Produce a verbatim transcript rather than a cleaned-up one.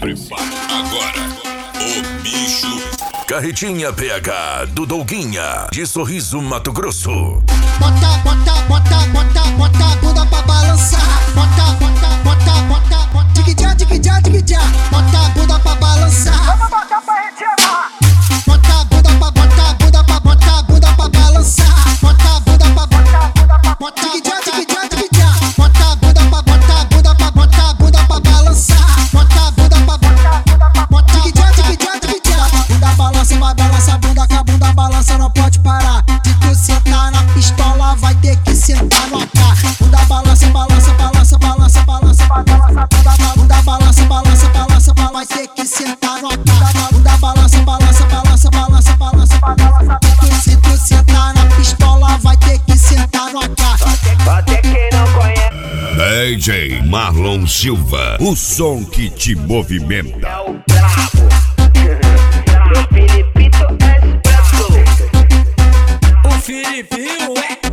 prepara. Agora, o bicho. Carretinha P H do Douguinha, de Sorriso, Mato Grosso. Bota, bota, bota, bota, bota a bunda pra balançar. Bota, bota, bota, bota, bota. Digue-já, digue-já, digue-já. Bota a bunda pra balançar. Vamos botar pra gente amar. Bota a bunda pra, bota a bunda pra, bota a bunda pra balançar. Bota a bunda pra, bota a bunda pra, bota. Digue-já, digue-já, digue-já. Bota a bunda pra, bota a bunda pra, bota a bunda pra balançar. Bota a bunda pra, bota a bunda pra, bota. Digue-já, digue-já, digue-já. Bunda balança, vai balança a bunda, que a bunda balança não pode parar. Se tu sentar na pistola, vai ter que sentar no A K. Bunda balança, balança, balança, balança, balança, balança. Bunda balança, balança, balança, balança, vai ter que sentar no A K. Bunda balança, balança, balança, balança, balança, balança. Se tu sentar na pistola, vai ter que sentar no A K. Até quem não conhece. D J Marlon Silva, o som que te movimenta. É o brabo. O Filipito é expresso. O Filipinho é